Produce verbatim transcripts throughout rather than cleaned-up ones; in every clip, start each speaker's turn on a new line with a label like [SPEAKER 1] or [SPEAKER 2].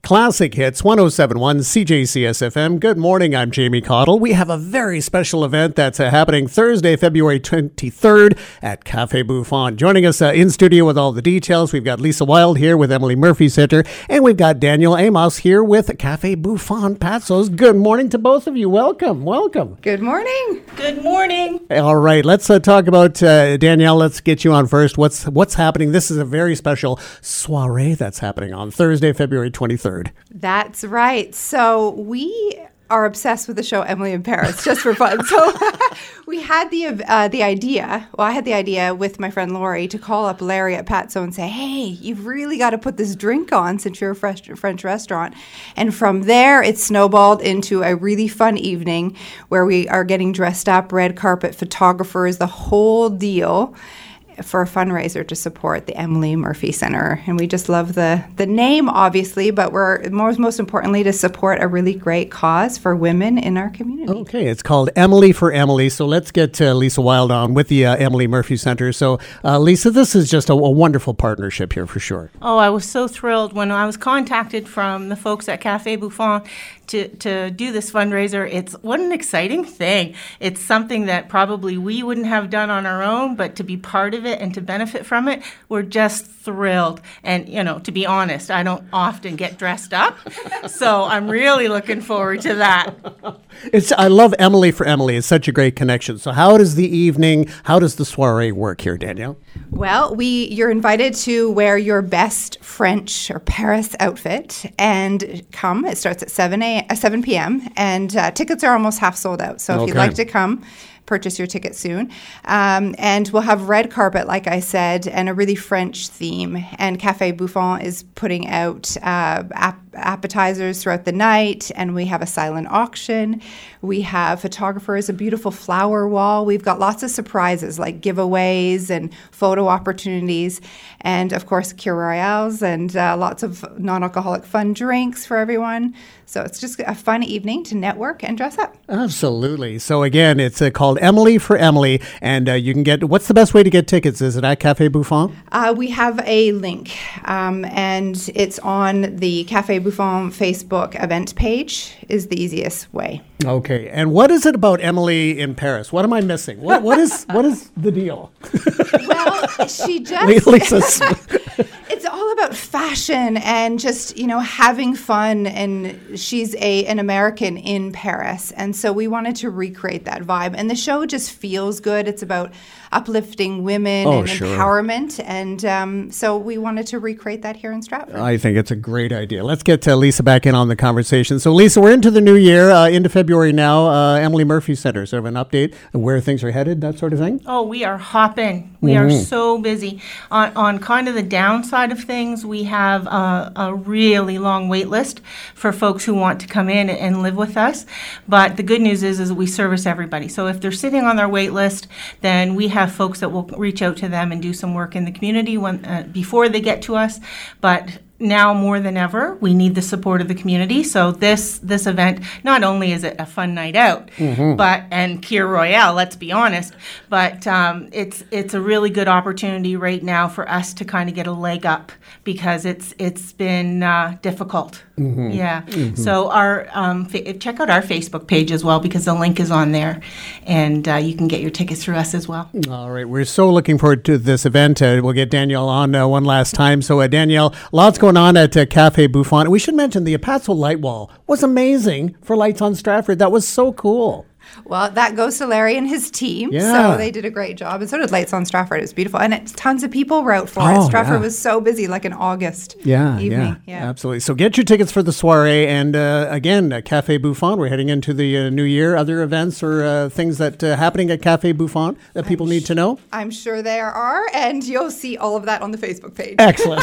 [SPEAKER 1] Classic Hits one oh seven point one C J C S F M. Good morning, I'm Jamie Cottle. We have a very special event that's uh, happening Thursday, February twenty-third at Cafe Bouffant. Joining us uh, in studio with all the details, we've got Lisa Wild here with Emily Murphy Center, and we've got Daniel Amos here with Cafe Bouffant Patsos. Good morning to both of you. Welcome, welcome.
[SPEAKER 2] Good morning.
[SPEAKER 3] Good morning.
[SPEAKER 1] All right, let's uh, talk about, uh, Danielle, let's get you on first. What's, what's happening? This is a very special soiree that's happening on Thursday, February twenty-third.
[SPEAKER 2] That's right. So we are obsessed with the show Emily in Paris, just for fun. So we had the uh, the idea, well, I had the idea with my friend Lori to call up Larry at Patso and say, hey, you've really got to put this drink on since you're a fresh, French restaurant. And from there, it snowballed into a really fun evening where we are getting dressed up, red carpet, photographers, the whole deal, for a fundraiser to support the Emily Murphy Center. And we just love the, the name, obviously, but we're most, most importantly to support a really great cause for women in our community.
[SPEAKER 1] Okay, it's called Emily for Emily. So let's get uh, Lisa Wild on with the uh, Emily Murphy Center. So uh, Lisa, this is just a, a wonderful partnership here for sure.
[SPEAKER 3] Oh, I was so thrilled when I was contacted from the folks at Cafe Bouffant to, to do this fundraiser. It's what an exciting thing. It's something that probably we wouldn't have done on our own, but to be part of it and to benefit from it, we're just thrilled. And, you know, to be honest, I don't often get dressed up, so I'm really looking forward to that.
[SPEAKER 1] It's I love Emily for Emily. It's such a great connection. So how does the evening, how does the soiree work here, Danielle?
[SPEAKER 2] Well, we you're invited to wear your best French or Paris outfit and come. It starts at seven p.m. and uh, tickets are almost half sold out. So if
[SPEAKER 1] Okay.
[SPEAKER 2] you'd like to come, purchase your ticket soon. Um, and we'll have red carpet, like I said, and a really French theme. And Cafe Bouffant is putting out uh, ap- appetizers throughout the night, and we have a silent auction. We have photographers, a beautiful flower wall. We've got lots of surprises like giveaways and photo opportunities, and of course, Kir Royales and uh, lots of non-alcoholic fun drinks for everyone. So it's just a fun evening to network and dress up.
[SPEAKER 1] Absolutely. So again, it's uh, called Emily for Emily, and uh, you can get, what's the best way to get tickets? Is it at Cafe Bouffant?
[SPEAKER 2] Uh, we have a link, um, and it's on the Cafe Bouffant Facebook event page is the easiest way.
[SPEAKER 1] Okay. And what is it about Emily in Paris? What am I missing? What What is what is the deal?
[SPEAKER 2] Well, she just...
[SPEAKER 1] Lisa's,
[SPEAKER 2] It's all about fashion and just, you know, having fun. And she's a an American in Paris. And so we wanted to recreate that vibe. And the show just feels good. It's about uplifting women
[SPEAKER 1] Oh,
[SPEAKER 2] and
[SPEAKER 1] sure.
[SPEAKER 2] empowerment. And um, so we wanted to recreate that here in Stratford.
[SPEAKER 1] I think it's a great idea. Let's get uh, Lisa back in on the conversation. So Lisa, we're into the new year, uh, into February now. Uh, Emily Murphy Center, sort of an update of where things are headed, that sort of thing?
[SPEAKER 3] Oh, we are hopping. We
[SPEAKER 1] Mm-hmm.
[SPEAKER 3] are so busy. On, on kind of the downside of things, we have a, a really long wait list for folks who want to come in and live with us. But the good news is, is we service everybody. So if they're sitting on their wait list, then we have folks that will reach out to them and do some work in the community when, uh, before they get to us. But now more than ever, we need the support of the community. So this this event, not only is it a fun night out, mm-hmm. but and Kir Royale, let's be honest, but um, it's it's a really good opportunity right now for us to kind of get a leg up because it's it's been uh, difficult. Mm-hmm. Yeah. Mm-hmm. So our um, fa- check out our Facebook page as well because the link is on there, and uh, you can get your tickets through us as well.
[SPEAKER 1] All right. We're so looking forward to this event. Uh, we'll get Danielle on uh, one last time. So uh, Danielle, lots going on at uh, Cafe Bouffant. We should mention the Apatso light wall was amazing for Lights on Stratford. That was so cool.
[SPEAKER 2] Well, that goes to Larry and his team.
[SPEAKER 1] Yeah.
[SPEAKER 2] So they did a great job. And so did Lights on Stratford. It was beautiful. And it, tons of people were out for
[SPEAKER 1] Oh,
[SPEAKER 2] it. Stratford
[SPEAKER 1] yeah.
[SPEAKER 2] was so busy, like in August
[SPEAKER 1] Yeah,
[SPEAKER 2] evening.
[SPEAKER 1] yeah, absolutely. So get your tickets for the soiree. And uh, again, uh, Cafe Bouffant, we're heading into the uh, new year. Other events or uh, things that uh, happening at Cafe Bouffant that people
[SPEAKER 2] I'm
[SPEAKER 1] need
[SPEAKER 2] sh-
[SPEAKER 1] to know?
[SPEAKER 2] I'm sure there are. And you'll see all of that on the Facebook page.
[SPEAKER 1] Excellent.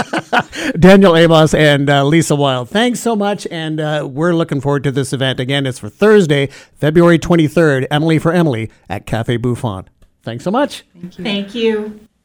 [SPEAKER 1] Daniel Amos and uh, Lisa Wild, thanks so much. And uh, we're looking forward to this event. Again, it's for Thursday, February twenty-third, Emily for Emily at Cafe Bouffant. Thanks so much.
[SPEAKER 2] Thank you.
[SPEAKER 3] Thank you.